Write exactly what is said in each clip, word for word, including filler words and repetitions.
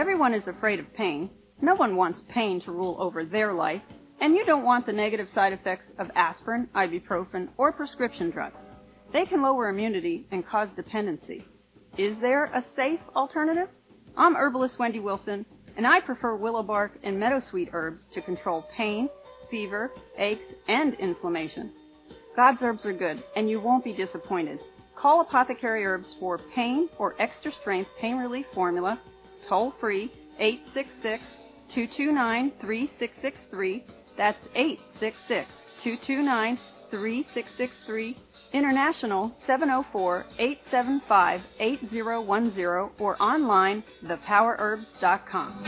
Everyone is afraid of pain. No one wants pain to rule over their life, and you don't want the negative side effects of aspirin, ibuprofen, or prescription drugs. They can lower immunity and cause dependency. Is there a safe alternative? I'm herbalist Wendy Wilson, and I prefer willow bark and meadowsweet herbs to control pain, fever, aches, and inflammation. God's herbs are good, and you won't be disappointed. Call Apothecary Herbs for pain or extra strength pain relief formula, toll free, eight six six, two two nine, three six six three. That's eight six six, two two nine, three six six three. International, seven oh four, eight seven five, eight oh one oh, or online, the power herbs dot com.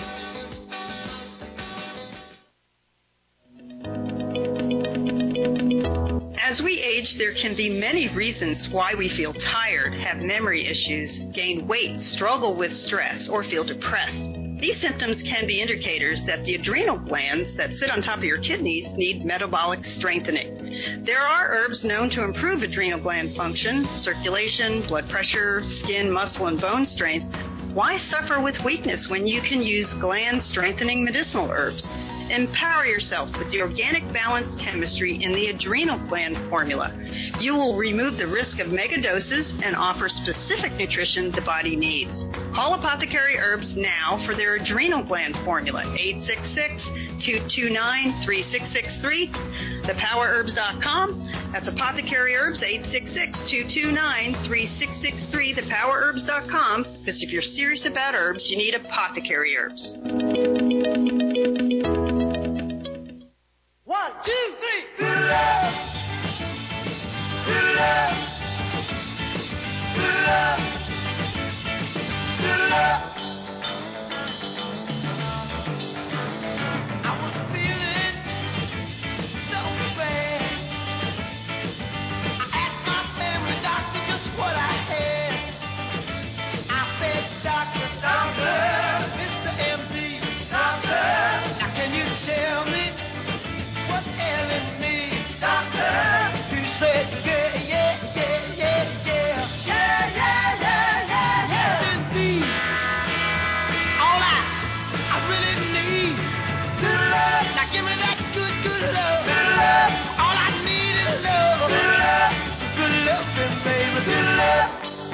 As we age, there can be many reasons why we feel tired, have memory issues, gain weight, struggle with stress, or feel depressed. These symptoms can be indicators that the adrenal glands that sit on top of your kidneys need metabolic strengthening. There are herbs known to improve adrenal gland function, circulation, blood pressure, skin, muscle, and bone strength. Why suffer with weakness when you can use gland-strengthening medicinal herbs? Empower yourself with the organic balanced chemistry in the adrenal gland formula. You will remove the risk of megadoses and offer specific nutrition the body needs. Call Apothecary Herbs now for their adrenal gland formula, eight six six, two two nine, three six six three, the power herbs dot com. That's Apothecary Herbs, eight six six, two two nine, three six six three, the power herbs dot com. Because if you're serious about herbs, you need Apothecary Herbs. One, two, three. Good love. Good love. Good love. Good love. I was feeling so bad. I asked my family doctor just what I had. I said, Doctor, Doctor, Mister M D, Doctor, now can you tell me what's ailing me, Doctor? He said, yeah, yeah, yeah, yeah, yeah, yeah, yeah, yeah, yeah, yeah. Indeed, all I, I really need, good love. Now give me that good, good love, good love. All I need is love, good love, good love, baby, good love.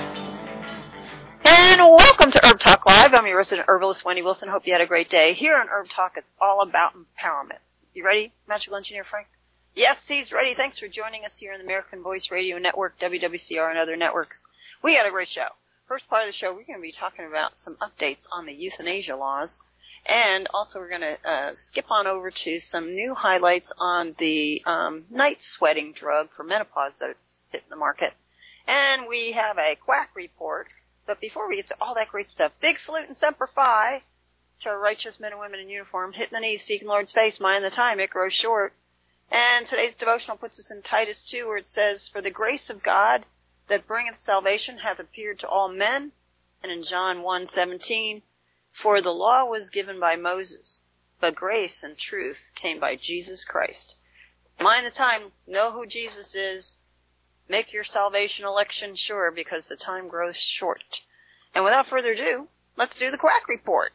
And welcome to Herb Talk Live. I'm your resident herbalist, Wendy Wilson. Hope you had a great day. Here on Herb Talk, it's all about empowerment. You ready, Magical Engineer Frank? Yes, he's ready. Thanks for joining us here on the American Voice Radio Network, W W C R, and other networks. We had a great show. First part of the show, we're going to be talking about some updates on the euthanasia laws. And also we're going to uh, skip on over to some new highlights on the um, night sweating drug for menopause that's hitting the market. And we have a quack report. But before we get to all that great stuff, big salute and semper fi to our righteous men and women in uniform, hitting the knees, seeking Lord's face, mind the time, it grows short. And today's devotional puts us in Titus two, where it says, For the grace of God that bringeth salvation hath appeared to all men. And in John one seventeen, For the law was given by Moses, but grace and truth came by Jesus Christ. Mind the time, know who Jesus is, make your salvation election sure, because the time grows short. And without further ado, let's do the quack report.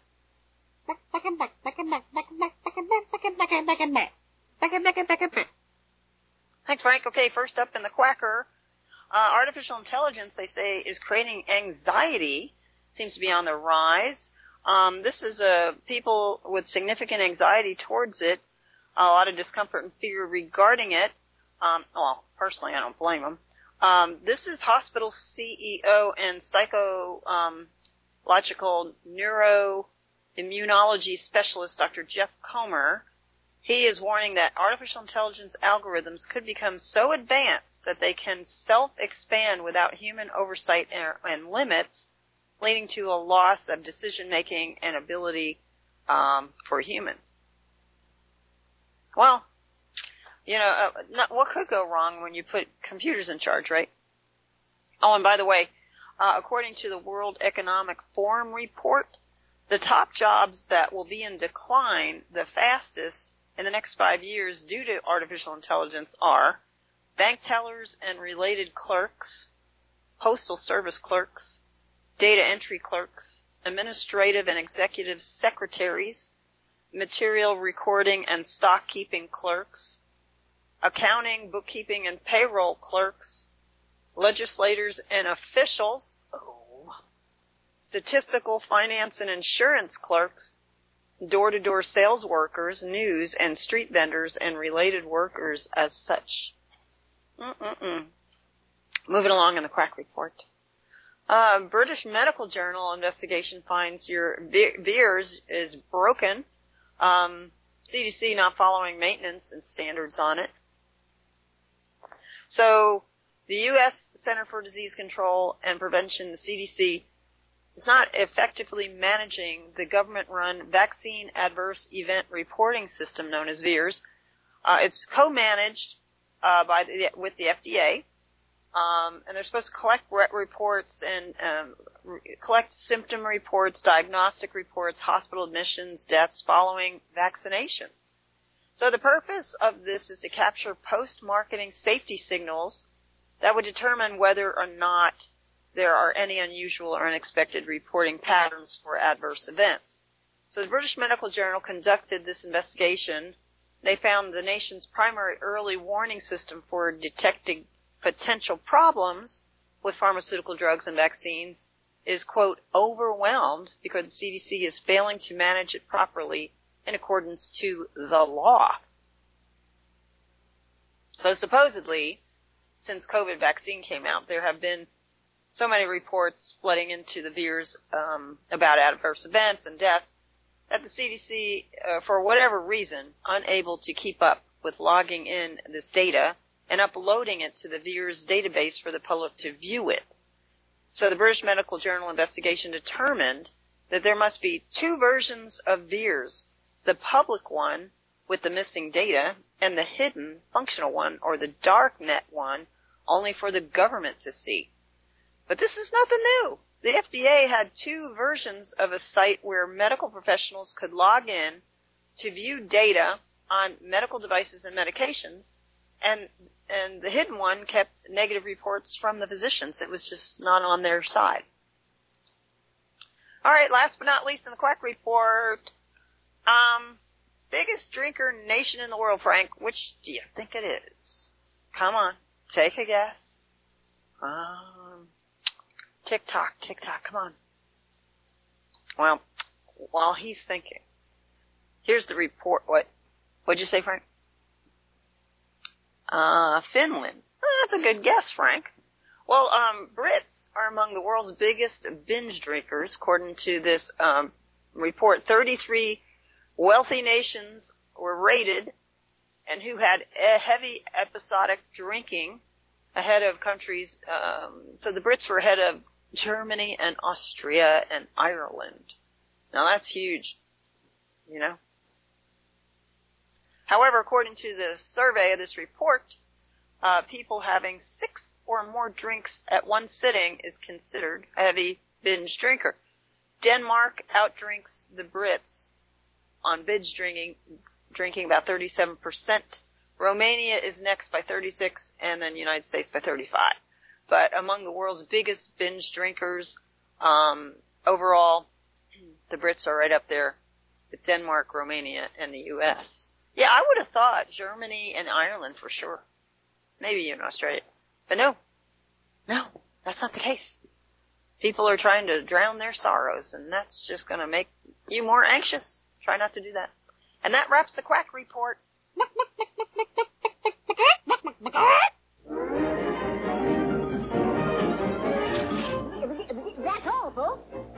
Thanks, Frank. Okay, first up in the quacker, uh, artificial intelligence, they say, is creating anxiety. Seems to be on the rise. Um, this is uh, people with significant anxiety towards it, a lot of discomfort and fear regarding it. Um, well, personally, I don't blame them. Um, this is hospital C E O and psychological neuroimmunology specialist Doctor Jeff Comer. He is warning that artificial intelligence algorithms could become so advanced that they can self-expand without human oversight and, and limits, leading to a loss of decision-making and ability um, for humans. Well, you know, uh, not, what could go wrong when you put computers in charge, right? Oh, and by the way, uh, according to the World Economic Forum report, the top jobs that will be in decline the fastest in the next five years due to artificial intelligence are bank tellers and related clerks, postal service clerks, data entry clerks, administrative and executive secretaries, material recording and stock keeping clerks, accounting, bookkeeping, and payroll clerks, legislators and officials, oh, statistical, finance, and insurance clerks, door-to-door sales workers, news, and street vendors, and related workers as such. Mm-mm-mm. Moving along in the Quack Report. Uh, British Medical Journal investigation finds your V I R S is broken. Um, C D C not following maintenance and standards on it. So, the U S Center for Disease Control and Prevention, the C D C, is not effectively managing the government-run Vaccine Adverse Event Reporting System known as V I R S. Uh, it's co-managed uh, by the, with the F D A, um, and they're supposed to collect re- reports and um, re- collect symptom reports, diagnostic reports, hospital admissions, deaths following vaccinations. So the purpose of this is to capture post-marketing safety signals that would determine whether or not there are any unusual or unexpected reporting patterns for adverse events. So the British Medical Journal conducted this investigation. They found the nation's primary early warning system for detecting potential problems with pharmaceutical drugs and vaccines is, quote, overwhelmed because the C D C is failing to manage it properly in accordance to the law. So supposedly, since COVID vaccine came out, there have been so many reports flooding into the V I R S um, about adverse events and deaths that the C D C, uh, for whatever reason, unable to keep up with logging in this data and uploading it to the V I R S database for the public to view it. So the British Medical Journal investigation determined that there must be two versions of V I R S, the public one with the missing data and the hidden functional one, or the dark net one, only for the government to see. But this is nothing new. The F D A had two versions of a site where medical professionals could log in to view data on medical devices and medications, and and the hidden one kept negative reports from the physicians. It was just not on their side. All right, last but not least in the Quack Report, um, biggest drinker nation in the world, Frank. Which do you think it is? Come on, take a guess. Um... TikTok, TikTok, come on. Well, while he's thinking, here's the report. What? What'd you say, Frank? Uh, Finland. Oh, that's a good guess, Frank. Well, um, Brits are among the world's biggest binge drinkers, according to this um, report. thirty-three wealthy nations were rated, and who had a heavy episodic drinking ahead of countries. Um, so the Brits were ahead of Germany and Austria and Ireland. Now that's huge, you know. However, according to the survey of this report, uh, people having six or more drinks at one sitting is considered a heavy binge drinker. Denmark outdrinks the Brits on binge drinking, drinking about thirty-seven percent. Romania is next by thirty-six, and then the United States by thirty-five. But among the world's biggest binge drinkers, um, overall, the Brits are right up there with Denmark, Romania, and the U S. Yeah, I would have thought Germany and Ireland for sure. Maybe even Australia. But no. No, that's not the case. People are trying to drown their sorrows, and that's just going to make you more anxious. Try not to do that. And that wraps the Quack Report. That's all, folks.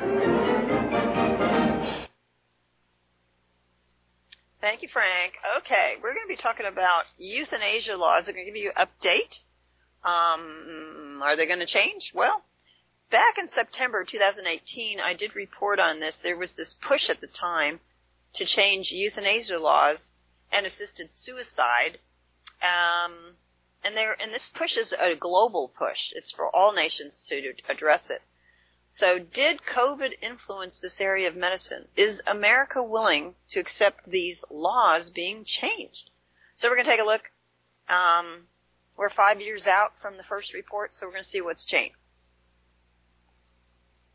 Thank you, Frank. Okay, we're going to be talking about euthanasia laws. They're going to give you an update. Um, are they going to change? Well, back in September twenty eighteen, I did report on this. There was this push at the time to change euthanasia laws and assisted suicide. Um, and there, and this push is a global push. It's for all nations to, to address it. So did COVID influence this area of medicine? Is America willing to accept these laws being changed? So we're going to take a look. Um, we're five years out from the first report, so we're going to see what's changed.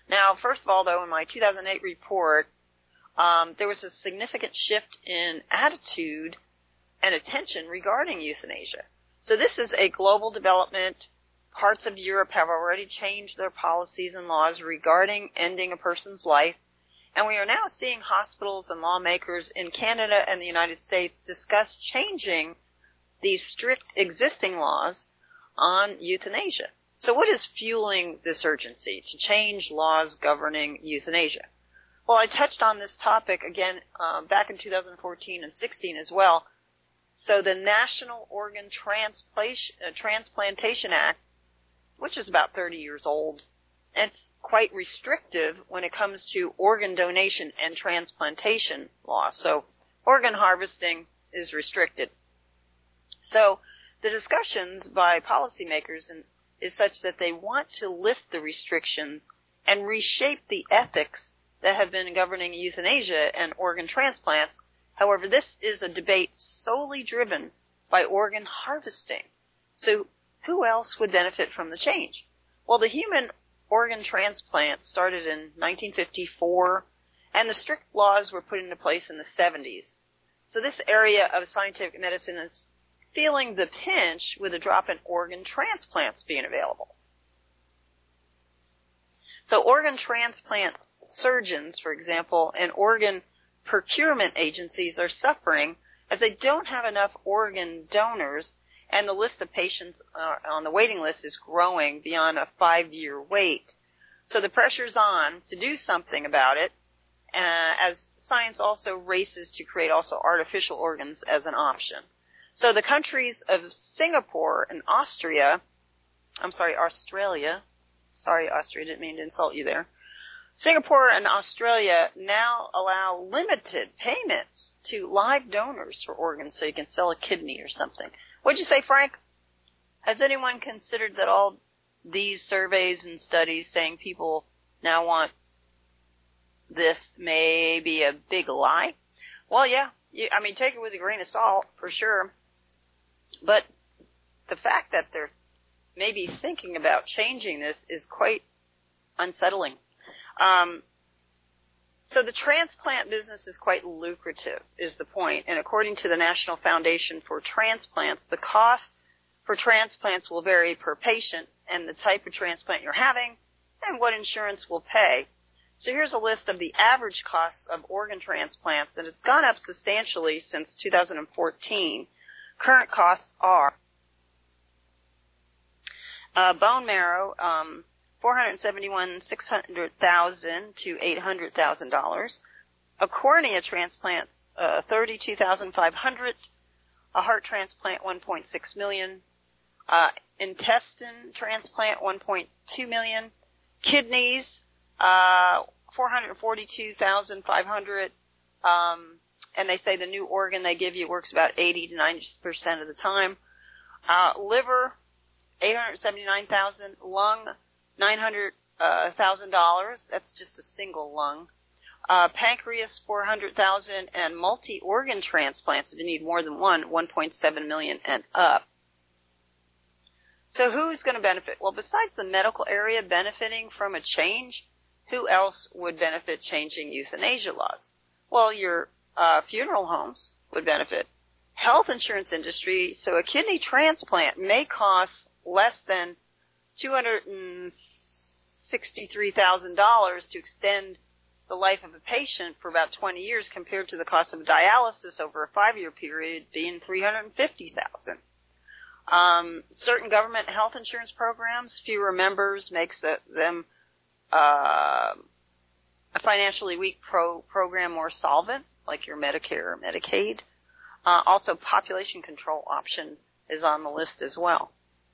Now, first of all, though, in my two thousand eight report, um, there was a significant shift in attitude and attention regarding euthanasia. So this is a global development. Parts of Europe have already changed their policies and laws regarding ending a person's life. And we are now seeing hospitals and lawmakers in Canada and the United States discuss changing these strict existing laws on euthanasia. So what is fueling this urgency to change laws governing euthanasia? Well, I touched on this topic again um, back in two thousand fourteen and sixteen as well. So the National Organ Transplantation, uh, Transplantation Act, which is about thirty years old, it's quite restrictive when it comes to organ donation and transplantation law. So organ harvesting is restricted. So the discussions by policymakers in, is such that they want to lift the restrictions and reshape the ethics that have been governing euthanasia and organ transplants. However, this is a debate solely driven by organ harvesting. So who else would benefit from the change? Well, the human organ transplant started in nineteen fifty-four, and the strict laws were put into place in the seventies. So this area of scientific medicine is feeling the pinch with a drop in organ transplants being available. So organ transplant surgeons, for example, and organ procurement agencies are suffering as they don't have enough organ donors, and the list of patients uh, on the waiting list is growing beyond a five-year wait. So the pressure's on to do something about it, uh, as science also races to create also artificial organs as an option. So the countries of Singapore and Austria, I'm sorry, Australia, sorry, Austria, didn't mean to insult you there. Singapore and Australia now allow limited payments to live donors for organs, so you can sell a kidney or something. What'd you say, Frank? Has anyone considered that all these surveys and studies saying people now want this may be a big lie? Well, yeah. You, I mean, take it with a grain of salt, for sure. But the fact that they're maybe thinking about changing this is quite unsettling. Um, so the transplant business is quite lucrative, is the point. And according to the National Foundation for Transplants, the cost for transplants will vary per patient and the type of transplant you're having and what insurance will pay. So here's a list of the average costs of organ transplants, and it's gone up substantially since two thousand fourteen. Current costs are uh, bone marrow, um, four hundred seventy-one thousand dollars, six hundred thousand dollars to eight hundred thousand dollars. A cornea transplant, uh, thirty-two thousand five hundred dollars. A heart transplant, one point six million dollars. Uh, intestine transplant, one point two million dollars. Kidneys, uh, four hundred forty-two thousand five hundred dollars. Um, and they say the new organ they give you works about eighty to ninety percent of the time. Uh, liver, eight hundred seventy-nine thousand dollars. Lung, nine hundred thousand dollars. That's just a single lung. Uh, pancreas, four hundred thousand dollars. And multi-organ transplants, if you need more than one, one point seven million dollars and up. So who's going to benefit? Well, besides the medical area benefiting from a change, who else would benefit changing euthanasia laws? Well, your uh, funeral homes would benefit. Health insurance industry, so a kidney transplant may cost less than two hundred sixty-three thousand dollars to extend the life of a patient for about twenty years compared to the cost of dialysis over a five-year period being three hundred fifty thousand dollars. Um, certain government health insurance programs, fewer members makes the, them uh, a financially weak pro program more solvent, like your Medicare or Medicaid. Uh, also, population control option is on the list as well.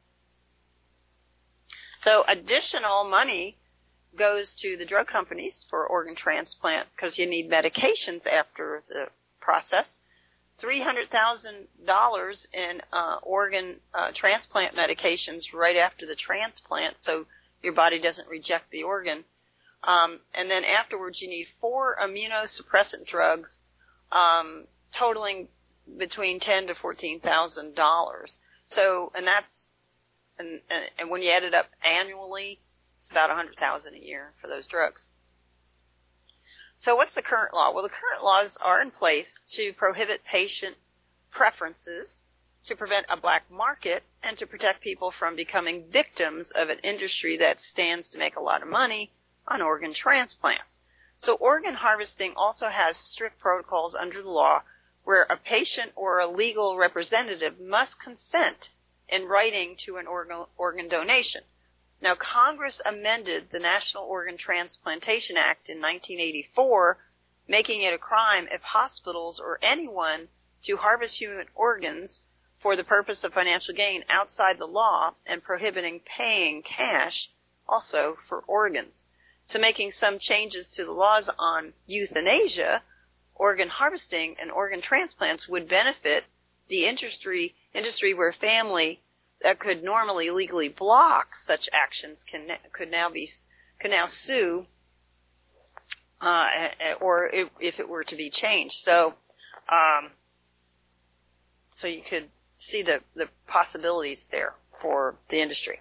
So additional money goes to the drug companies for organ transplant because you need medications after the process. three hundred thousand dollars in uh, organ uh, transplant medications right after the transplant so your body doesn't reject the organ. Um, and then afterwards you need four immunosuppressant drugs um, totaling between ten thousand to fourteen thousand dollars. So, and that's, and, and when you add it up annually, It's about one hundred thousand dollars a year for those drugs. So what's the current law? Well, the current laws are in place to prohibit patient preferences, to prevent a black market, and to protect people from becoming victims of an industry that stands to make a lot of money on organ transplants. So organ harvesting also has strict protocols under the law where a patient or a legal representative must consent in writing to an organ, organ donation. Now, Congress amended the National Organ Transplantation Act in nineteen eighty-four, making it a crime if hospitals or anyone to harvest human organs for the purpose of financial gain outside the law, and prohibiting paying cash also for organs. So making some changes to the laws on euthanasia, organ harvesting, and organ transplants would benefit the industry, industry where family that could normally legally block such actions can could now be could now sue, uh, or if, if it were to be changed. So, um, so you could see the, the possibilities there for the industry.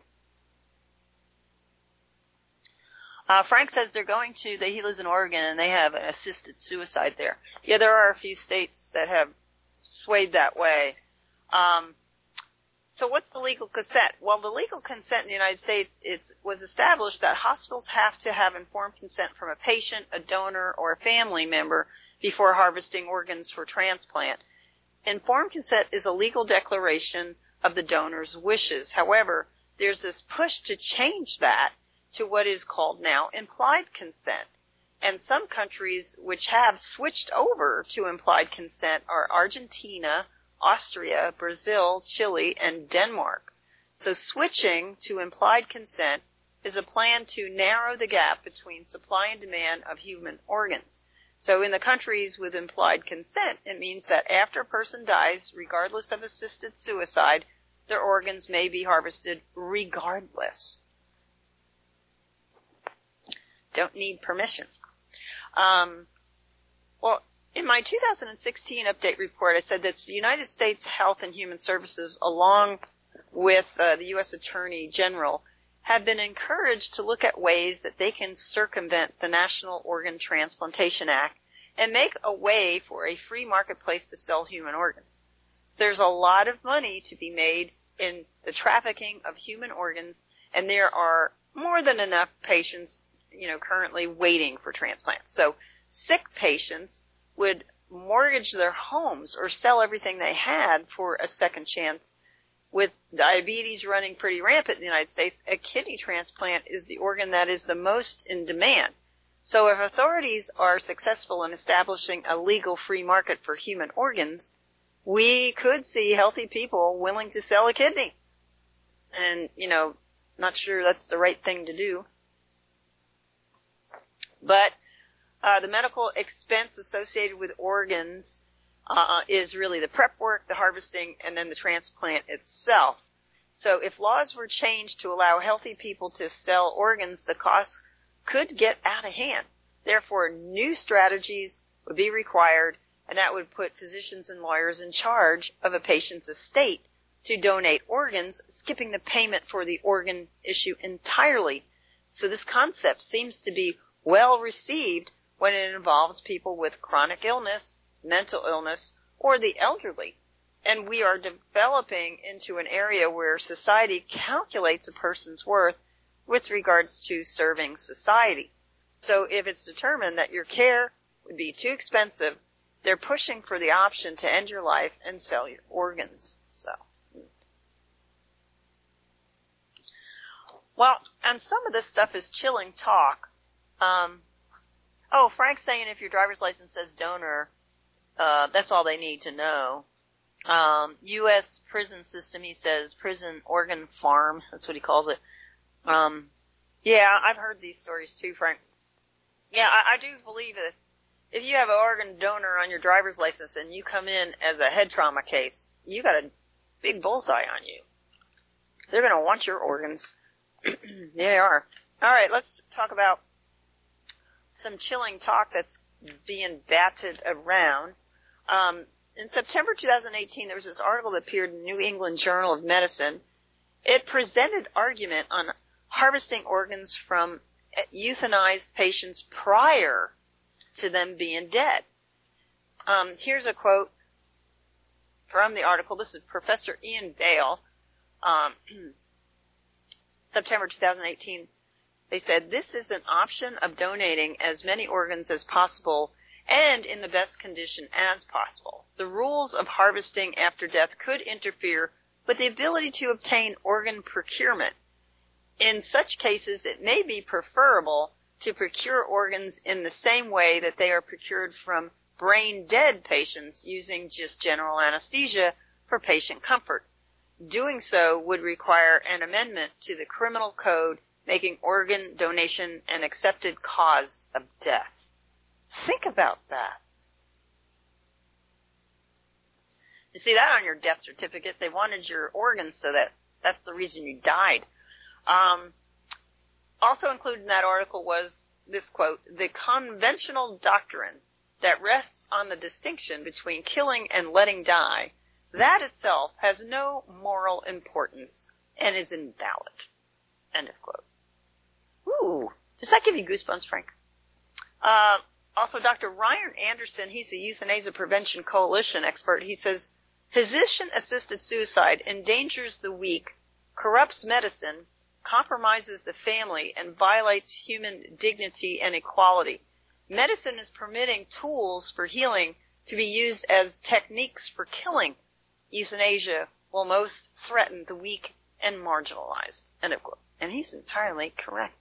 Uh, Frank says they're going to, they, he lives in Oregon, and they have an assisted suicide there. Yeah, there are a few states that have swayed that way. Um, so what's the legal consent? Well, the legal consent in the United States, it was established that hospitals have to have informed consent from a patient, a donor, or a family member before harvesting organs for transplant. Informed consent is a legal declaration of the donor's wishes. However, there's this push to change that to what is called now implied consent. And some countries which have switched over to implied consent are Argentina, Austria, Brazil, Chile, and Denmark. So switching to implied consent is a plan to narrow the gap between supply and demand of human organs. So in the countries with implied consent, it means that after a person dies, regardless of assisted suicide, their organs may be harvested regardless. Don't need permission. Um, well, in my two thousand sixteen update report, I said that the United States Health and Human Services, along with uh, the U S Attorney General, have been encouraged to look at ways that they can circumvent the National Organ Transplantation Act and make a way for a free marketplace to sell human organs. There's a lot of money to be made in the trafficking of human organs, and there are more than enough patients, you know, currently waiting for transplants. So sick patients would mortgage their homes or sell everything they had for a second chance. With diabetes running pretty rampant in the United States, a kidney transplant is the organ that is the most in demand. So if authorities are successful in establishing a legal free market for human organs, we could see healthy people willing to sell a kidney. And, you know, not sure that's the right thing to do. But uh, the medical expense associated with organs Uh, is really the prep work, the harvesting, and then the transplant itself. So if laws were changed to allow healthy people to sell organs, the costs could get out of hand. Therefore, new strategies would be required, and that would put physicians and lawyers in charge of a patient's estate to donate organs, skipping the payment for the organ issue entirely. So this concept seems to be well received when it involves people with chronic illness, mental illness, or the elderly. And we are developing into an area where society calculates a person's worth with regards to serving society. So if it's determined that your care would be too expensive, they're pushing for the option to end your life and sell your organs. So, well, and some of this stuff is chilling talk. Um, oh, Frank's saying if your driver's license says donor, Uh, that's all they need to know. Um, U S prison system, he says, prison organ farm. That's what he calls it. Um, yeah, I've heard these stories too, Frank. Yeah, I, I do believe that if you have an organ donor on your driver's license and you come in as a head trauma case, you got a big bullseye on you. They're going to want your organs. They are. All right, let's talk about some chilling talk that's being batted around. Um, in September two thousand eighteen, there was this article that appeared in the New England Journal of Medicine. It presented argument on harvesting organs from euthanized patients prior to them being dead. Um, here's a quote from the article. This is Professor Ian Bale, um, September two thousand eighteen. They said, this is an option of donating as many organs as possible and in the best condition as possible. The rules of harvesting after death could interfere with the ability to obtain organ procurement. In such cases, it may be preferable to procure organs in the same way that they are procured from brain-dead patients using just general anesthesia for patient comfort. Doing so would require an amendment to the criminal code making organ donation an accepted cause of death. Think about that. You see that on your death certificate. They wanted your organs so that that's the reason you died. Um, also included in that article was this quote, the conventional doctrine that rests on the distinction between killing and letting die, that itself has no moral importance and is invalid. End of quote. Ooh, does that give you goosebumps, Frank? Uh, also, Doctor Ryan Anderson, he's a Euthanasia Prevention Coalition expert. He says, physician-assisted suicide endangers the weak, corrupts medicine, compromises the family, and violates human dignity and equality. Medicine is permitting tools for healing to be used as techniques for killing. Euthanasia will most threaten the weak and marginalized. End of quote. And he's entirely correct.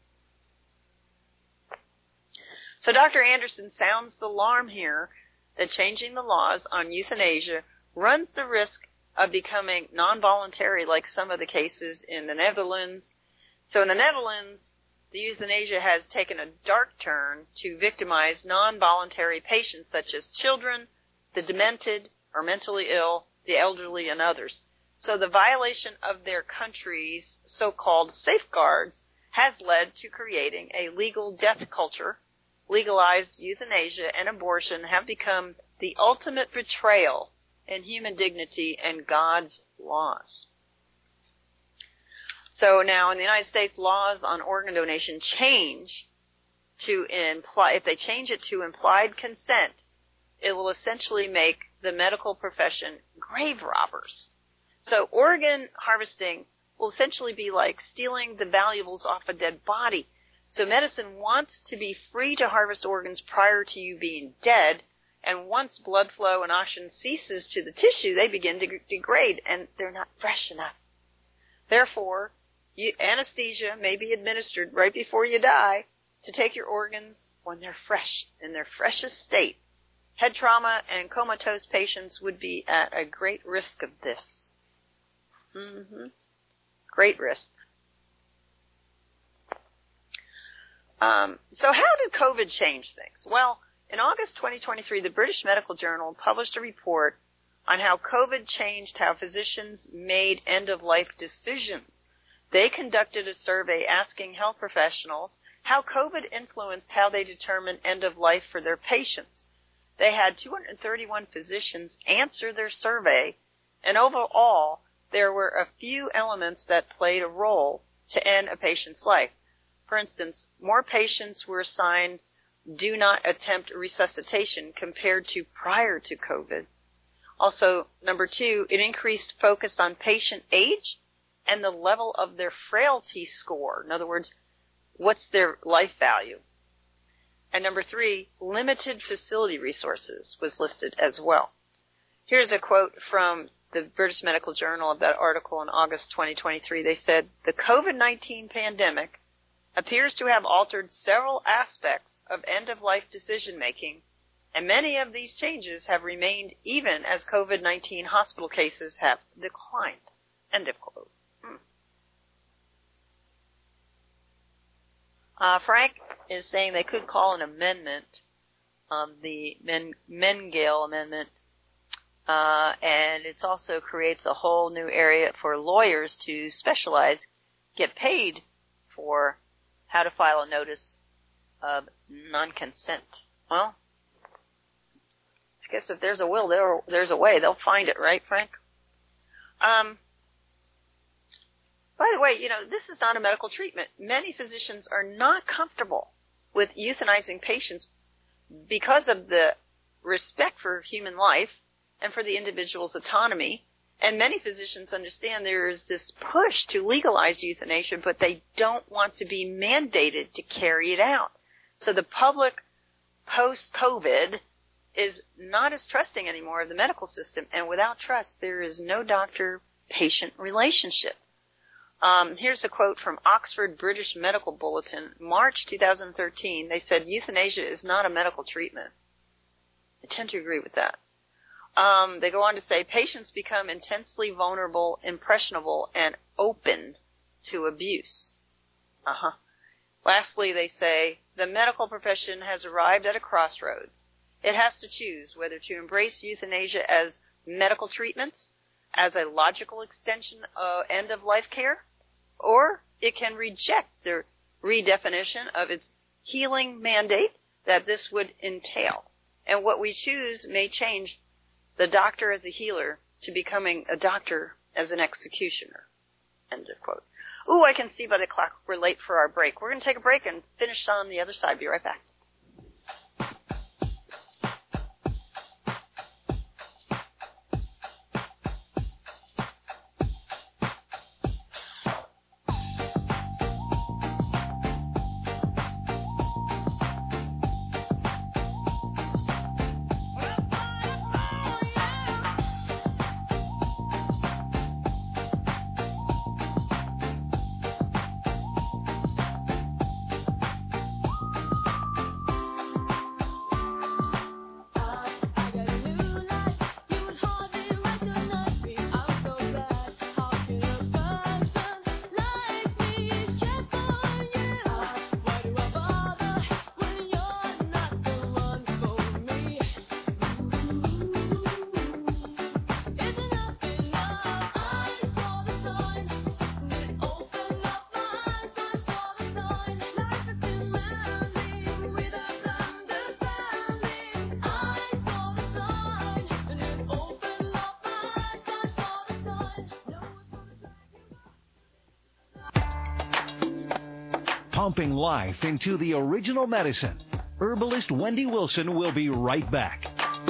So Doctor Anderson sounds the alarm here that changing the laws on euthanasia runs the risk of becoming non-voluntary like some of the cases in the Netherlands. So in the Netherlands, the euthanasia has taken a dark turn to victimize non-voluntary patients such as children, the demented or mentally ill, the elderly, and others. So the violation of their country's so-called safeguards has led to creating a legal death culture. Legalized euthanasia and abortion have become the ultimate betrayal in human dignity and God's laws. So now in the United States, laws on organ donation change to imply, if they change it to implied consent, it will essentially make the medical profession grave robbers. So organ harvesting will essentially be like stealing the valuables off a dead body. So medicine wants to be free to harvest organs prior to you being dead, and once blood flow and oxygen ceases to the tissue, they begin to degrade, and they're not fresh enough. Therefore, you, anesthesia may be administered right before you die to take your organs when they're fresh, in their freshest state. Head trauma and comatose patients would be at a great risk of this. Mm-hmm. Great risk. Um, so how did COVID change things? Well, in August twenty twenty-three, the British Medical Journal published a report on how COVID changed how physicians made end-of-life decisions. They conducted a survey asking health professionals how COVID influenced how they determined end-of-life for their patients. They had two hundred thirty-one physicians answer their survey, and overall, there were a few elements that played a role to end a patient's life. For instance, more patients were assigned do not attempt resuscitation compared to prior to COVID. Also, number two, it increased focus on patient age and the level of their frailty score. In other words, what's their life value? And number three, limited facility resources was listed as well. Here's a quote from the British Medical Journal of that article in August twenty twenty-three. They said, the COVID nineteen pandemic appears to have altered several aspects of end-of-life decision-making, and many of these changes have remained even as COVID nineteen hospital cases have declined. End of quote. Hmm. Uh, Frank is saying they could call an amendment, um, the Men- Mengele Amendment, uh, and it also creates a whole new area for lawyers to specialize, get paid for how to file a notice of non-consent. Well, I guess if there's a will, there, there's a way. They'll find it, right, Frank? Um, By the way, you know, this is not a medical treatment. Many physicians are not comfortable with euthanizing patients because of the respect for human life and for the individual's autonomy. And many physicians understand there is this push to legalize euthanasia, but they don't want to be mandated to carry it out. So the public post-COVID is not as trusting anymore of the medical system, and without trust, there is no doctor-patient relationship. Um, here's a quote from Oxford British Medical Bulletin, March two thousand thirteen. They said, euthanasia is not a medical treatment. I tend to agree with that. Um, they go on to say, patients become intensely vulnerable, impressionable, and open to abuse. Uh-huh. Lastly, they say, the medical profession has arrived at a crossroads. It has to choose whether to embrace euthanasia as medical treatments, as a logical extension of end-of-life care, or it can reject the redefinition of its healing mandate that this would entail. And what we choose may change the doctor as a healer to becoming a doctor as an executioner. End of quote. Ooh, I can see by the clock we're late for our break. We're going to take a break and finish on the other side. Be right back. Pumping life into the original medicine. Herbalist Wendy Wilson will be right back.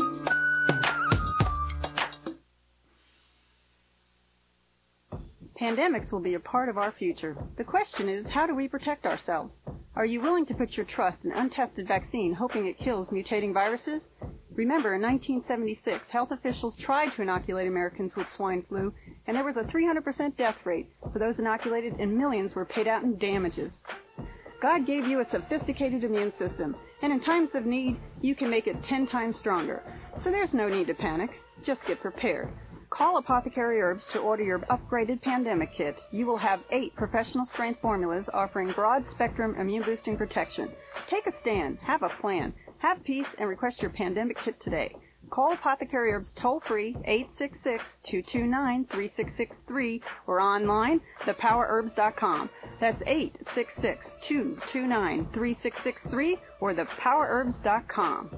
Pandemics will be a part of our future. The question is, how do we protect ourselves? Are you willing to put your trust in untested vaccine, hoping it kills mutating viruses? Remember, in nineteen seventy-six, health officials tried to inoculate Americans with swine flu, and there was a three hundred percent death rate for those inoculated, and millions were paid out in damages. God gave you a sophisticated immune system, and in times of need, you can make it ten times stronger. So there's no need to panic. Just get prepared. Call Apothecary Herbs to order your upgraded pandemic kit. You will have eight professional strength formulas offering broad spectrum immune boosting protection. Take a stand. Have a plan. Have peace and request your pandemic kit today. Call Apothecary Herbs toll free eight six six, two two nine, three six six three or online the power herbs dot com. That's eight six six, two two nine, three six six three or the power herbs dot com.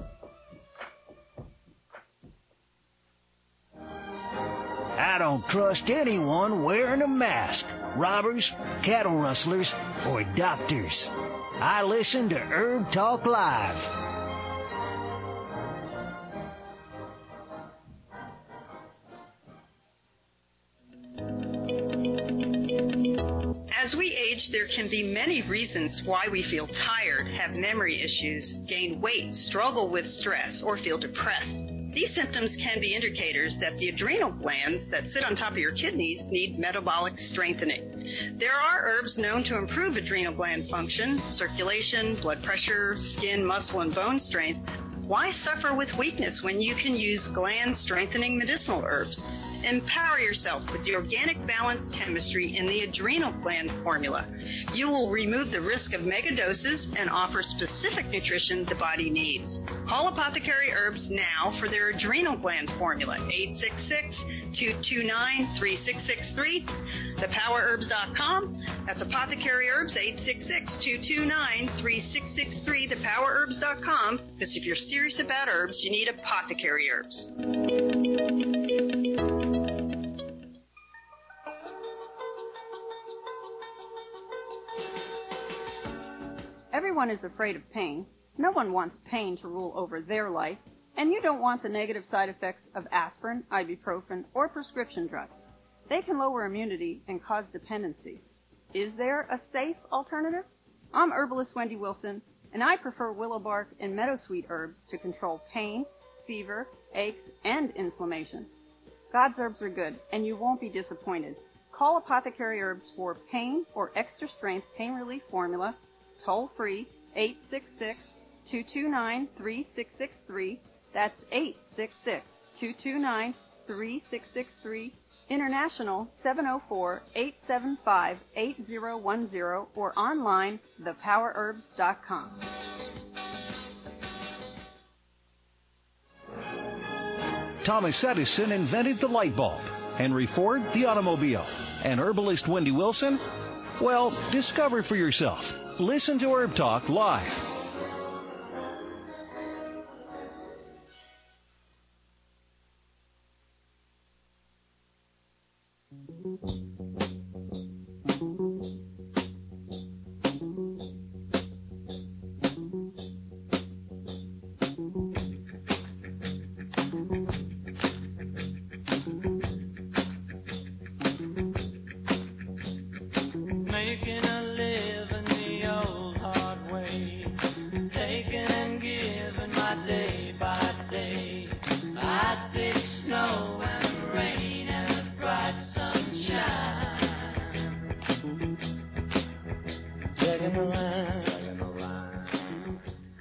I don't trust anyone wearing a mask. Robbers, cattle rustlers, or doctors. I listen to Herb Talk Live. As we age, there can be many reasons why we feel tired, have memory issues, gain weight, struggle with stress, or feel depressed. These symptoms can be indicators that the adrenal glands that sit on top of your kidneys need metabolic strengthening. There are herbs known to improve adrenal gland function, circulation, blood pressure, skin, muscle, and bone strength. Why suffer with weakness when you can use gland-strengthening medicinal herbs? Empower yourself with the organic balanced chemistry in the adrenal gland formula. You will remove the risk of mega doses and offer specific nutrition the body needs. Call Apothecary Herbs now for their adrenal gland formula, eight six six, two two nine, three six six three, the power herbs dot com. That's Apothecary Herbs, eight six six, two two nine, three six six three, the power herbs dot com. Because if you're serious about herbs, you need Apothecary Herbs. Everyone is afraid of pain. No one wants pain to rule over their life, and you don't want the negative side effects of aspirin, ibuprofen, or prescription drugs. They can lower immunity and cause dependency. Is there a safe alternative? I'm herbalist Wendy Wilson, and I prefer willow bark and meadowsweet herbs to control pain, fever, aches, and inflammation. God's herbs are good, and you won't be disappointed. Call Apothecary Herbs for pain or extra strength pain relief formula, toll free, eight six six, two two nine, three six six three. That's eight six six, two two nine, three six six three. International, seven oh four, eight seven five, eight oh one oh, or online, the power herbs dot com. Thomas Edison invented the light bulb, Henry Ford the automobile, and herbalist Wendy Wilson? Well, discover for yourself. Listen to Herb Talk live. Making a living the old hard way, taking and giving my day by day. I dig snow and rain and bright sunshine. Checking around, checking around.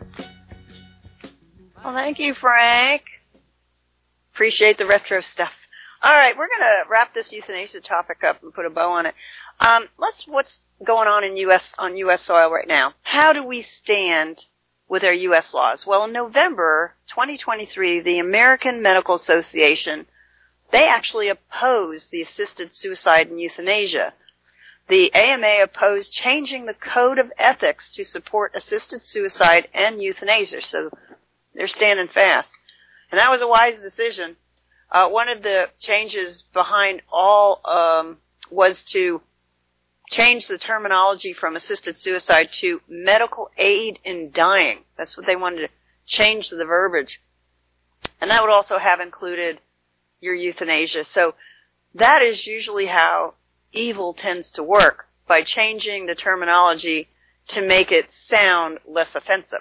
Well, thank you, Frank. Appreciate the retro stuff. All right, we're going to wrap this euthanasia topic up and put a bow on it. Um, let's, what's going on in U S on U S soil right now? How do we stand with our U S laws? Well, in November twenty twenty-three, the American Medical Association, they actually opposed the assisted suicide and euthanasia. The A M A opposed changing the code of ethics to support assisted suicide and euthanasia, so they're standing fast. And that was a wise decision. Uh, one of the changes behind all um, was to change the terminology from assisted suicide to medical aid in dying. That's what they wanted to change the verbiage. And that would also have included your euthanasia. So that is usually how evil tends to work, by changing the terminology to make it sound less offensive.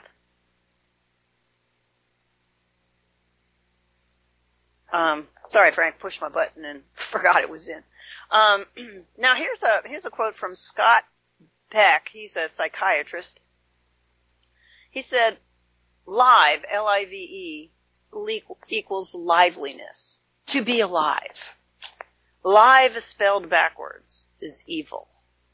Um, sorry, Frank, pushed my button and forgot it was in. Um, now here's a here's a quote from Scott Peck. He's a psychiatrist. He said, "Live, L I V E, equals liveliness. To be alive. Live spelled backwards is evil."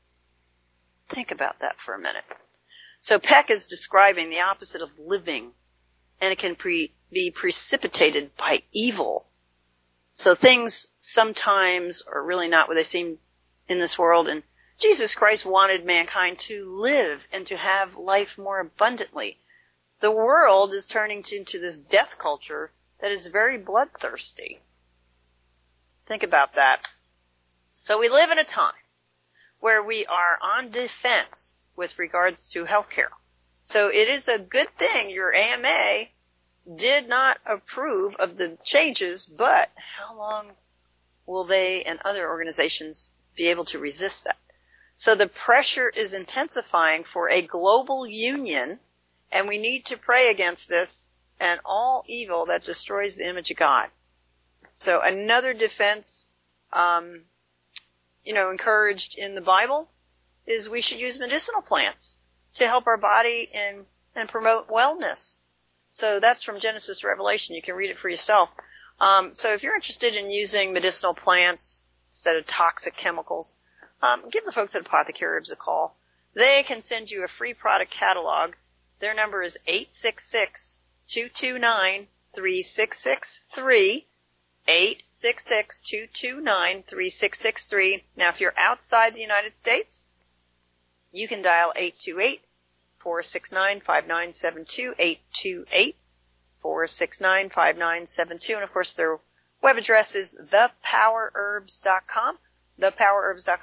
Think about that for a minute. So Peck is describing the opposite of living, and it can pre- be precipitated by evil. So things sometimes are really not what they seem in this world, and Jesus Christ wanted mankind to live and to have life more abundantly. The world is turning into this death culture that is very bloodthirsty. Think about that. So we live in a time where we are on defense with regards to healthcare. So it is a good thing your A M A did not approve of the changes, but how long will they and other organizations be able to resist that? So the pressure is intensifying for a global union, and we need to pray against this and all evil that destroys the image of God. So another defense, um, you know, encouraged in the Bible is we should use medicinal plants to help our body and, and promote wellness. So that's from Genesis to Revelation. You can read it for yourself. Um, so if you're interested in using medicinal plants instead of toxic chemicals, um, give the folks at Apothecary Herbs a call. They can send you a free product catalog. Their number is eight six six, two two nine, three six six three, eight six six, two two nine, three six six three. Now, if you're outside the United States, you can dial eight two eight, four six nine, five nine seven two, eight two eight, four six nine, five nine seven two. And, of course, their web address is the power herbs dot com, the power herbs dot com.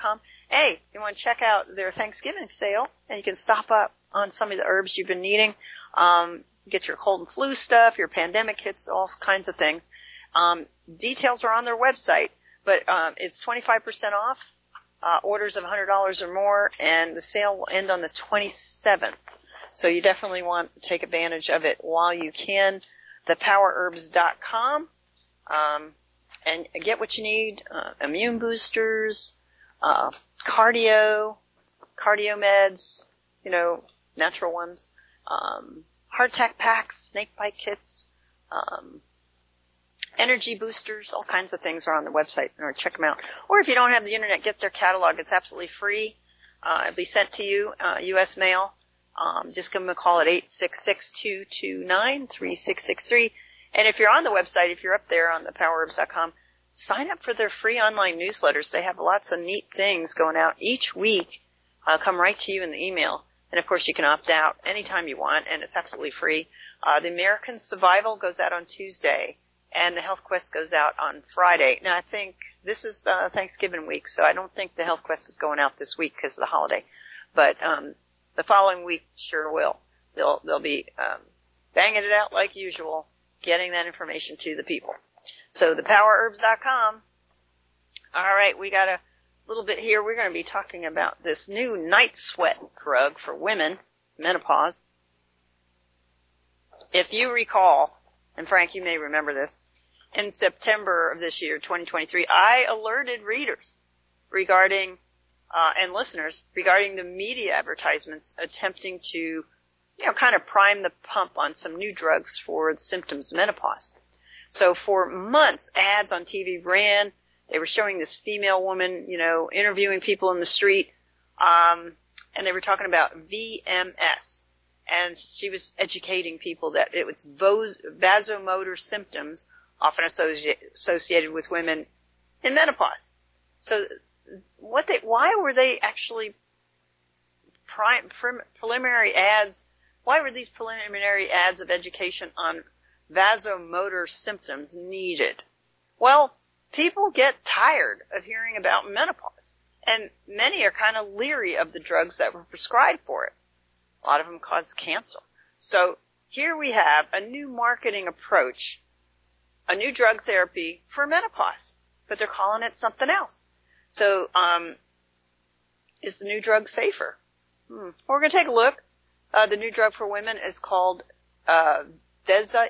Hey, you want to check out their Thanksgiving sale, and you can stop up on some of the herbs you've been needing. Um, get your cold and flu stuff, your pandemic kits, all kinds of things. Um, details are on their website, but um, it's twenty-five percent off, uh, orders of one hundred dollars or more, and the sale will end on the twenty-seventh. So you definitely want to take advantage of it while you can. the power herbs dot com, um, and get what you need, uh, immune boosters, uh, cardio, cardio meds, you know, natural ones, um, heart attack packs, snake bite kits, um, energy boosters, all kinds of things are on the website, or check them out. Or if you don't have the internet, get their catalog. It's absolutely free. Uh, it'll be sent to you, uh, U S mail. Um, just give them a call at eight six six, two two nine, three six six three. And if you're on the website, if you're up there on the power herbs dot com, sign up for their free online newsletters. They have lots of neat things going out each week. Uh, come right to you in the email. And, of course, you can opt out anytime you want, and it's absolutely free. Uh, the American Survival goes out on Tuesday, and the Health Quest goes out on Friday. Now, I think this is uh, Thanksgiving week, so I don't think the Health Quest is going out this week because of the holiday. But um, the following week sure will. They'll, they'll be um, banging it out like usual, getting that information to the people. So the power herbs dot com. All right, we got a little bit here. We're going to be talking about this new night sweat drug for women, menopause. If you recall, and Frank, you may remember this, in September of this year, twenty twenty-three, I alerted readers regarding, uh, and listeners, regarding the media advertisements attempting to, you know, kind of prime the pump on some new drugs for the symptoms of menopause. So for months, ads on T V ran. They were showing this female woman, you know, interviewing people in the street, um, and they were talking about V M S. And she was educating people that it was vasomotor symptoms often associated associated with women in menopause. So what they, why were they actually prim, prim, preliminary ads? Why were these preliminary ads of education on vasomotor symptoms needed? Well, people get tired of hearing about menopause, and many are kind of leery of the drugs that were prescribed for it. A lot of them cause cancer. So here we have a new marketing approach, a new drug therapy for menopause, but they're calling it something else. So um, is the new drug safer? Hmm. We're going to take a look. Uh, the new drug for women is called uh, Vezia,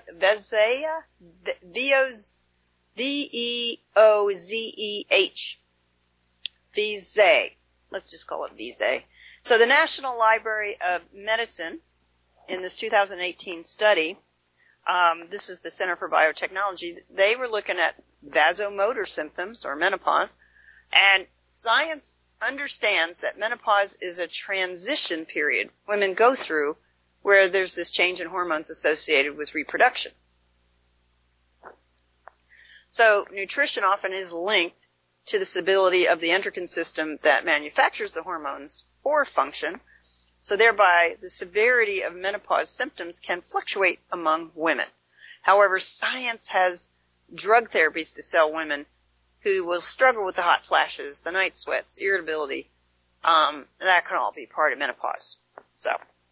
V E O Z E H, Visay. Let's just call it Visay. So the National Library of Medicine, in this two thousand eighteen study, um, this is the Center for Biotechnology, they were looking at vasomotor symptoms, or menopause, and science understands that menopause is a transition period women go through where there's this change in hormones associated with reproduction. So nutrition often is linked to the stability of the endocrine system that manufactures the hormones for function. So thereby, the severity of menopause symptoms can fluctuate among women. However, science has drug therapies to sell women who will struggle with the hot flashes, the night sweats, irritability. Um, and that can all be part of menopause. So,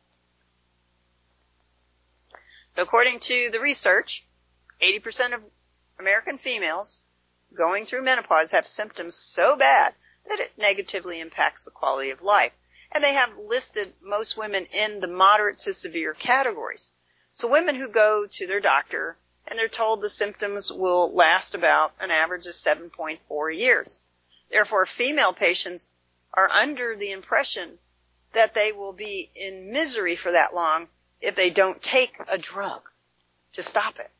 so according to the research, eighty percent of American females going through menopause have symptoms so bad that it negatively impacts the quality of life. And they have listed most women in the moderate to severe categories. So women who go to their doctor and they're told the symptoms will last about an average of seven point four years. Therefore, female patients are under the impression that they will be in misery for that long if they don't take a drug to stop it.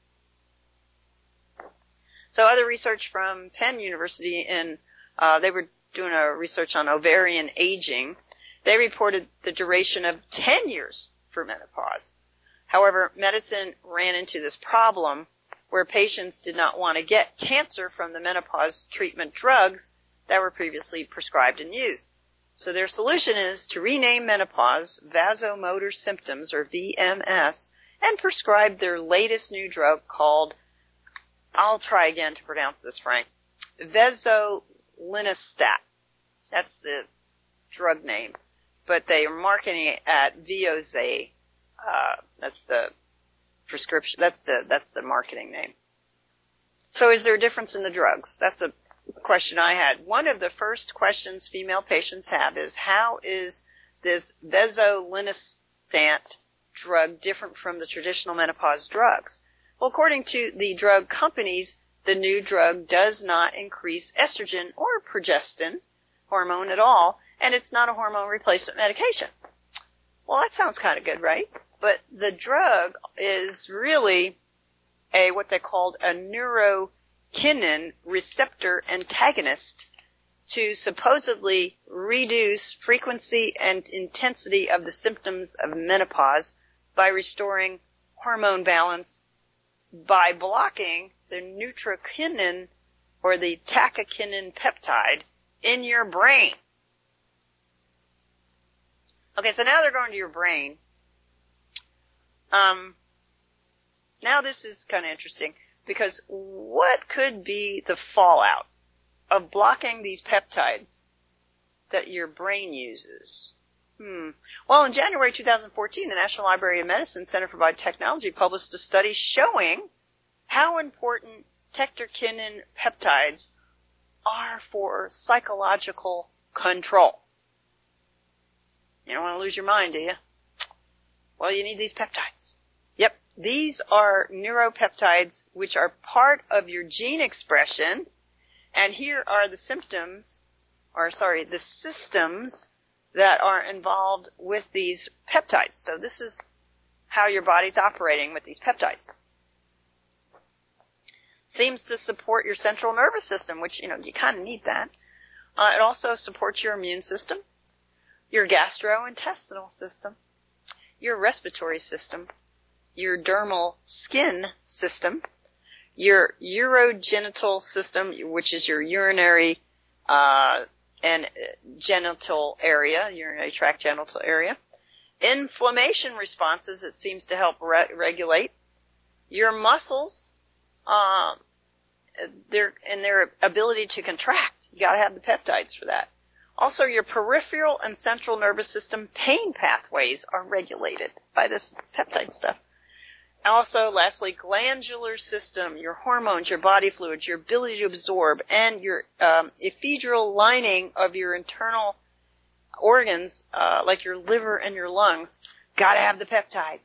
So other research from Penn University, in, uh, they were doing a research on ovarian aging. They reported the duration of ten years for menopause. However, medicine ran into this problem where patients did not want to get cancer from the menopause treatment drugs that were previously prescribed and used. So their solution is to rename menopause vasomotor symptoms, or V M S, and prescribe their latest new drug called, I'll try again to pronounce this, Frank, Vezolinestat. That's the drug name. But they are marketing it at Veozay. Uh, that's the prescription. That's the that's the marketing name. So is there a difference in the drugs? That's a question I had. One of the first questions female patients have is, how is this vesolinistant drug different from the traditional menopause drugs? Well, according to the drug companies, the new drug does not increase estrogen or progestin hormone at all, and it's not a hormone replacement medication. Well, that sounds kind of good, right? But the drug is really a what they called a neurokinin receptor antagonist to supposedly reduce frequency and intensity of the symptoms of menopause by restoring hormone balance by blocking the neurokinin or the tachykinin peptide in your brain. Okay, so now they're going to your brain. Um, now this is kind of interesting, because what could be the fallout of blocking these peptides that your brain uses? Hmm. Well, in January two thousand fourteen, the National Library of Medicine Center for Biotechnology published a study showing how important tachykinin peptides are for psychological control. You don't want to lose your mind, do you? Well, you need these peptides. Yep, these are neuropeptides which are part of your gene expression, and here are the symptoms, or sorry, the systems that are involved with these peptides. So this is how your body's operating with these peptides. Seems to support your central nervous system, which, you know, you kind of need that. Uh, it also supports your immune system, your gastrointestinal system, your respiratory system, your dermal skin system, your urogenital system, which is your urinary uh, and genital area, urinary tract genital area, inflammation responses it seems to help re- regulate, your muscles, um, their and their ability to contract. You got to have the peptides for that. Also, your peripheral and central nervous system pain pathways are regulated by this peptide stuff. Also, lastly, glandular system, your hormones, your body fluids, your ability to absorb, and your um, ephedral lining of your internal organs, uh, like your liver and your lungs, got to have the peptides.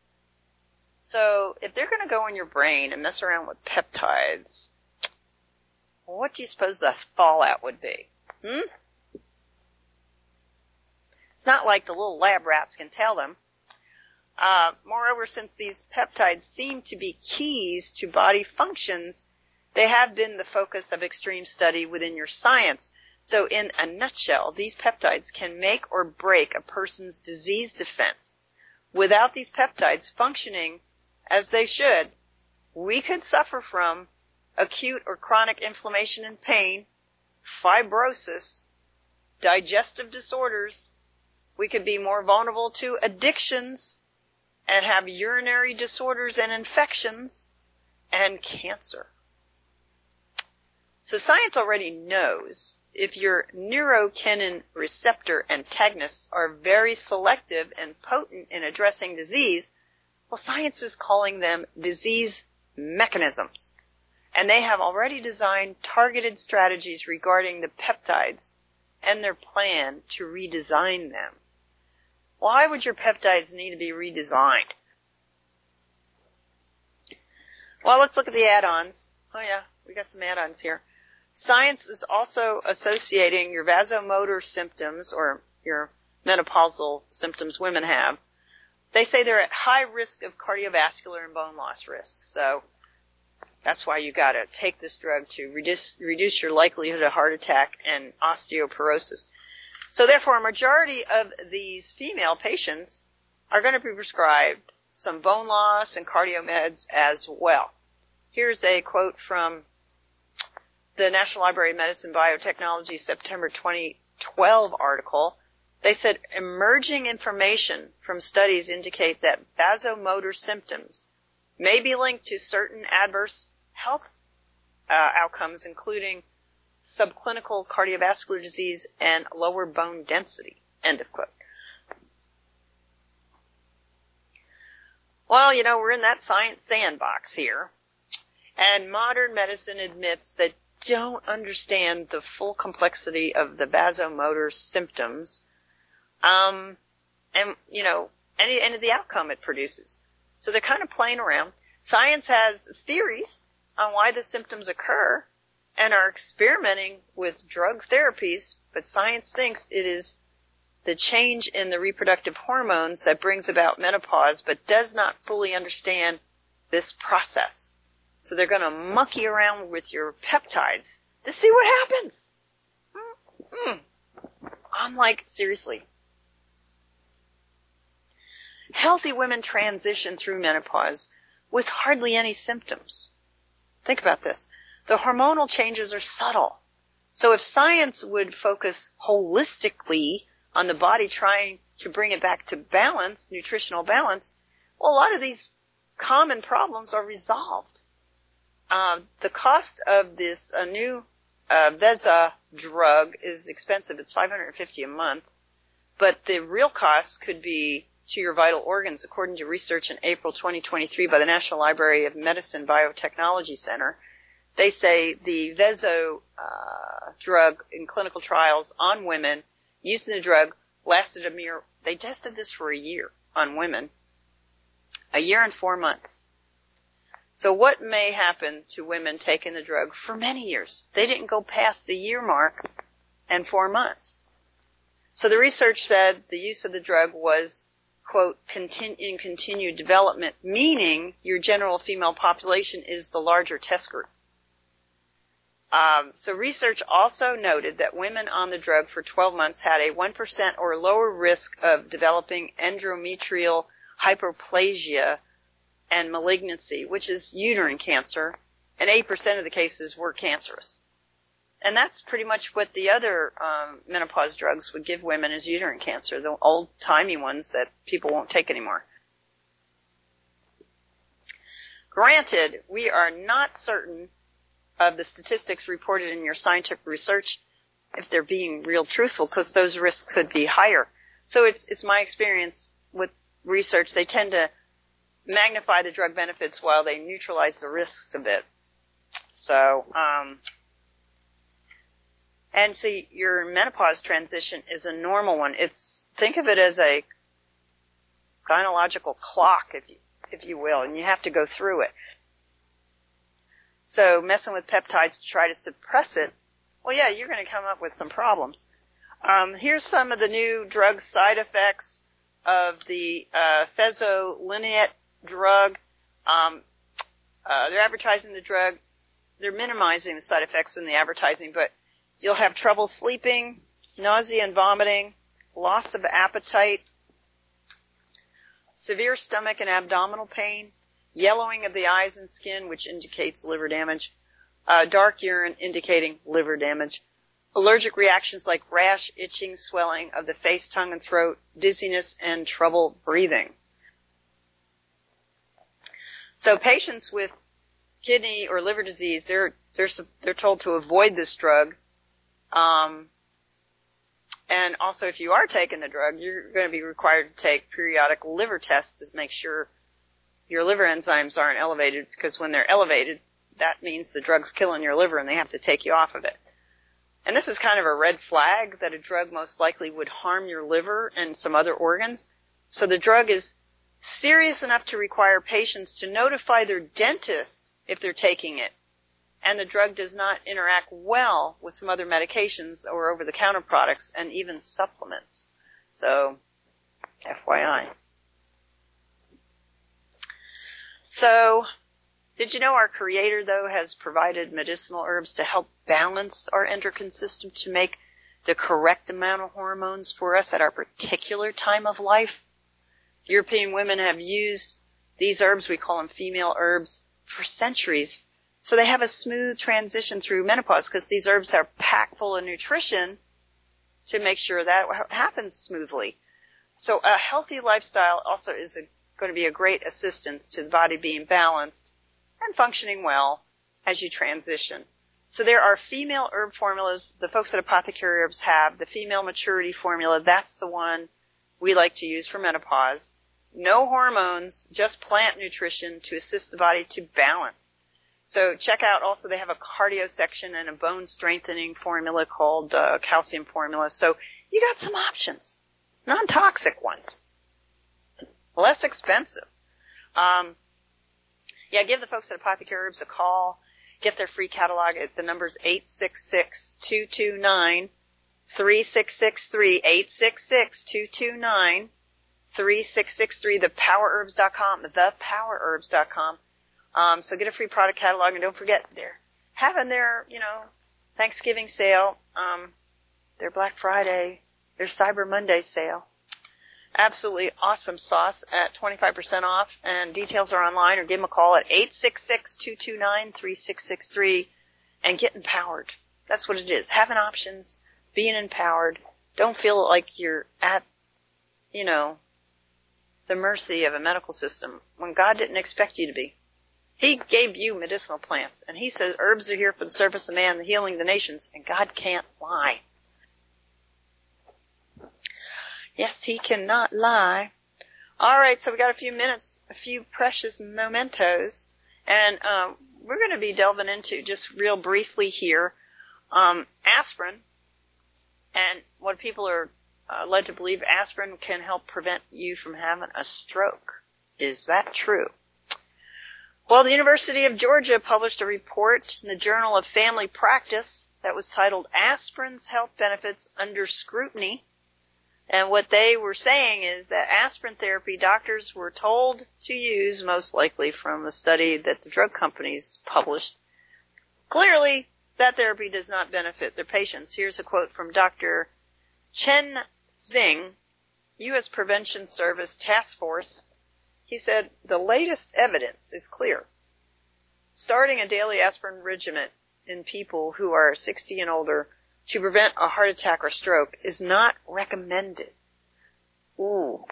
So if they're going to go in your brain and mess around with peptides, what do you suppose the fallout would be? Hmm? It's not like the little lab rats can tell them. Uh, moreover, since these peptides seem to be keys to body functions, they have been the focus of extreme study within your science. So in a nutshell, these peptides can make or break a person's disease defense. Without these peptides functioning as they should, we could suffer from acute or chronic inflammation and pain, fibrosis, digestive disorders. We could be more vulnerable to addictions and have urinary disorders and infections and cancer. So science already knows if your neurokinin receptor antagonists are very selective and potent in addressing disease, well, science is calling them disease mechanisms. And they have already designed targeted strategies regarding the peptides and their plan to redesign them. Why would your peptides need to be redesigned? Well, let's look at the add-ons. Oh yeah, we got some add-ons here. Science is also associating your vasomotor symptoms, or your menopausal symptoms women have. They say they're at high risk of cardiovascular and bone loss risk. So that's why you got to take this drug to reduce, reduce your likelihood of heart attack and osteoporosis. So therefore, a majority of these female patients are going to be prescribed some bone loss and cardio meds as well. Here's a quote from the National Library of Medicine Biotechnology September twenty twelve article. They said, emerging information from studies indicate that vasomotor symptoms may be linked to certain adverse health uh, outcomes, including subclinical cardiovascular disease, and lower bone density. End of quote. Well, you know, we're in that science sandbox here, and modern medicine admits that don't understand the full complexity of the vasomotor symptoms, um, and, you know, any, and the outcome it produces. So they're kind of playing around. Science has theories on why the symptoms occur and are experimenting with drug therapies, but science thinks it is the change in the reproductive hormones that brings about menopause, but does not fully understand this process. So they're going to monkey around with your peptides to see what happens. Mm-hmm. I'm like, seriously. Healthy women transition through menopause with hardly any symptoms. Think about this. The hormonal changes are subtle. So if science would focus holistically on the body trying to bring it back to balance, nutritional balance, well, a lot of these common problems are resolved. Um, the cost of this uh, new uh, Veza drug is expensive. It's five hundred fifty dollars a month. But the real cost could be to your vital organs, according to research in April twenty twenty-three by the National Library of Medicine Biotechnology Center. They say the Vezo uh, drug in clinical trials on women using the drug lasted a mere, they tested this for a year on women, a year and four months. So what may happen to women taking the drug for many years? They didn't go past the year mark and four months. So the research said the use of the drug was, quote, continu- in continued development, meaning your general female population is the larger test group. Um, so research also noted that women on the drug for twelve months had a one percent or lower risk of developing endometrial hyperplasia and malignancy, which is uterine cancer, and eight percent of the cases were cancerous. And that's pretty much what the other um, menopause drugs would give women is uterine cancer, the old-timey ones that people won't take anymore. Granted, we are not certain of the statistics reported in your scientific research if they're being real truthful, because those risks could be higher. So it's it's my experience with research, they tend to magnify the drug benefits while they neutralize the risks a bit. So, um, and see, your menopause transition is a normal one. It's, think of it as a gynecological clock, if you, if you will, and you have to go through it. So messing with peptides to try to suppress it, well, yeah, you're going to come up with some problems. Um, here's some of the new drug side effects of the uh, fezolineate drug. Um, uh, they're advertising the drug. They're minimizing the side effects in the advertising, but you'll have trouble sleeping, nausea and vomiting, loss of appetite, severe stomach and abdominal pain, yellowing of the eyes and skin, which indicates liver damage, uh, dark urine indicating liver damage, allergic reactions like rash, itching, swelling of the face, tongue, and throat, dizziness, and trouble breathing. So patients with kidney or liver disease, they're they're they're told to avoid this drug. Um, and also, if you are taking the drug, you're going to be required to take periodic liver tests to make sure your liver enzymes aren't elevated, because when they're elevated, that means the drug's killing your liver and they have to take you off of it. And this is kind of a red flag that a drug most likely would harm your liver and some other organs. So the drug is serious enough to require patients to notify their dentist if they're taking it. And the drug does not interact well with some other medications or over-the-counter products and even supplements. So, F Y I. So, did you know our Creator, though, has provided medicinal herbs to help balance our endocrine system to make the correct amount of hormones for us at our particular time of life? European women have used these herbs, we call them female herbs, for centuries. So they have a smooth transition through menopause because these herbs are packed full of nutrition to make sure that happens smoothly. So a healthy lifestyle also is a, going to be a great assistance to the body being balanced and functioning well as you transition. So there are female herb formulas. The folks at Apothecary Herbs have the female maturity formula. That's the one we like to use for menopause. No hormones, just plant nutrition to assist the body to balance. So check out also they have a cardio section and a bone strengthening formula called uh, calcium formula. So you got some options. Non-toxic ones. Less expensive. Um, yeah, give the folks at Apothecary Herbs a call. Get their free catalog. The number's eight six six, two two nine, three six six three, eight six six, two two nine, three six six three, the power herbs dot com, the power herbs dot com. Um, so get a free product catalog, and don't forget, they're having their, you know, Thanksgiving sale, um, their Black Friday, their Cyber Monday sale. Absolutely awesome sauce at twenty-five percent off, and details are online, or give them a call at eight six six, two two nine, three six six three and get empowered. That's what it is. Having options, being empowered. Don't feel like you're at, you know, the mercy of a medical system when God didn't expect you to be. He gave you medicinal plants, and he says herbs are here for the service of man, the healing of the nations, and God can't lie. Yes, he cannot lie. All right, so we got a few minutes, a few precious mementos, and um, we're going to be delving into just real briefly here um, aspirin, and what people are uh, led to believe aspirin can help prevent you from having a stroke. Is that true? Well, the University of Georgia published a report in the Journal of Family Practice that was titled Aspirin's Health Benefits Under Scrutiny. And what they were saying is that aspirin therapy doctors were told to use, most likely from a study that the drug companies published. Clearly, that therapy does not benefit their patients. Here's a quote from Doctor Chen Xing, U S Prevention Service Task Force. He said, the latest evidence is clear. Starting a daily aspirin regimen in people who are sixty and older to prevent a heart attack or stroke is not recommended. Ooh.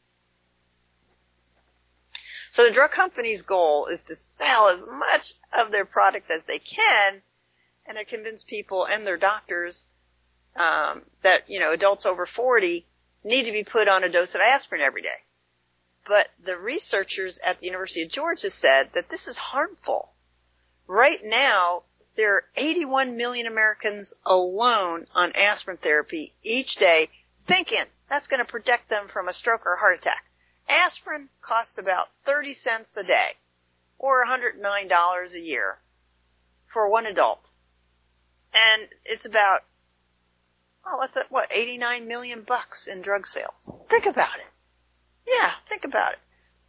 So the drug company's goal is to sell as much of their product as they can and to convince people and their doctors um, that, you know, adults over forty need to be put on a dose of aspirin every day. But the researchers at the University of Georgia said that this is harmful. Right now, there are eighty-one million Americans alone on aspirin therapy each day, thinking that's going to protect them from a stroke or a heart attack. Aspirin costs about thirty cents a day, or one hundred nine dollars a year for one adult. And it's about, well, what's that, what, eighty-nine million bucks in drug sales. Think about it. Yeah, think about it.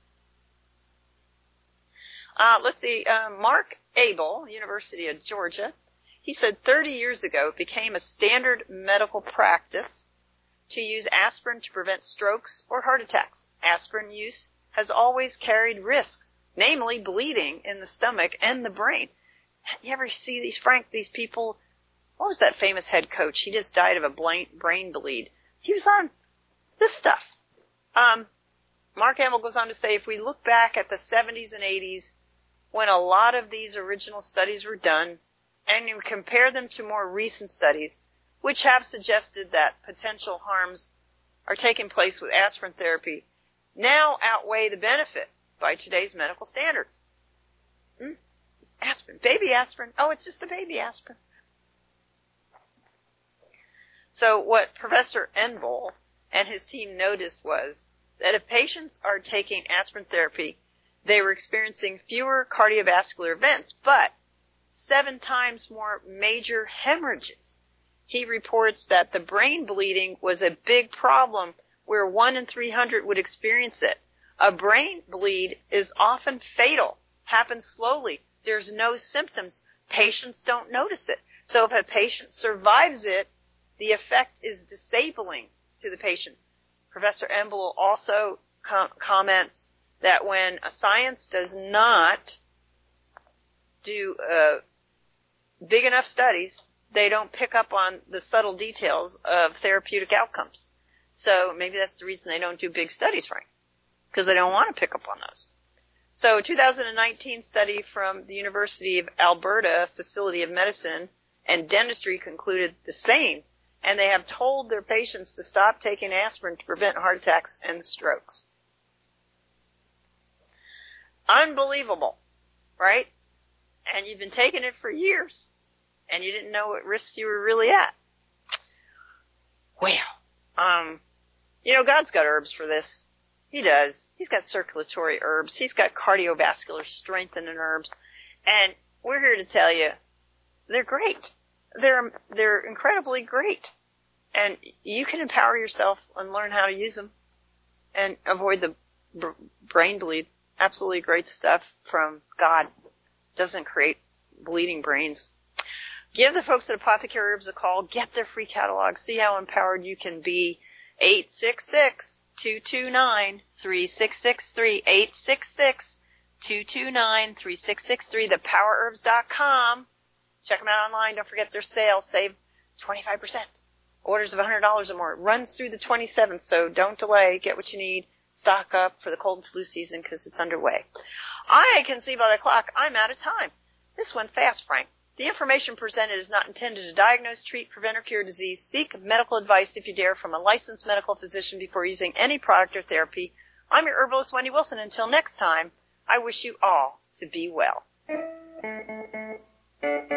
Uh, let's see, uh, Mark Abel, University of Georgia, he said thirty years ago it became a standard medical practice to use aspirin to prevent strokes or heart attacks. Aspirin use has always carried risks, namely bleeding in the stomach and the brain. You ever see these, Frank, these people, what was that famous head coach? He just died of a brain bleed. He was on this stuff. Um, Mark Abel goes on to say, if we look back at the seventies and eighties, when a lot of these original studies were done, and you compare them to more recent studies, which have suggested that potential harms are taking place with aspirin therapy, now outweigh the benefit by today's medical standards. Hmm? Aspirin, baby aspirin. Oh, it's just a baby aspirin. So what Professor Enbol and his team noticed was that if patients are taking aspirin therapy, they were experiencing fewer cardiovascular events, but seven times more major hemorrhages. He reports that the brain bleeding was a big problem where one in three hundred would experience it. A brain bleed is often fatal, happens slowly. There's no symptoms. Patients don't notice it. So if a patient survives it, the effect is disabling to the patient. Professor Enbol also com- comments that when a science does not do uh, big enough studies, they don't pick up on the subtle details of therapeutic outcomes. So maybe that's the reason they don't do big studies, Frank, because they don't want to pick up on those. So, two thousand nineteen study from the University of Alberta Facility of Medicine and Dentistry concluded the same, and they have told their patients to stop taking aspirin to prevent heart attacks and strokes. Unbelievable, right? And you've been taking it for years, and you didn't know what risk you were really at. Well, um, you know, God's got herbs for this. He does. He's got circulatory herbs. He's got cardiovascular strengthening herbs. And we're here to tell you, they're great. They're, they're incredibly great. And you can empower yourself and learn how to use them and avoid the b- brain bleed. Absolutely great stuff from God. Doesn't create bleeding brains. Give the folks at Apothecary Herbs a call. Get their free catalog. See how empowered you can be. eight six six, two two nine, three six six three. eight six six, two two nine, three six six three. the power herbs dot com. Check them out online. Don't forget their sale. Save twenty-five percent. Orders of one hundred dollars or more. It runs through the twenty-seventh, so don't delay. Get what you need. Stock up for the cold and flu season because it's underway. I can see by the clock I'm out of time. This went fast, Frank. The information presented is not intended to diagnose, treat, prevent, or cure disease. Seek medical advice, if you dare, from a licensed medical physician before using any product or therapy. I'm your herbalist, Wendy Wilson. Until next time, I wish you all to be well.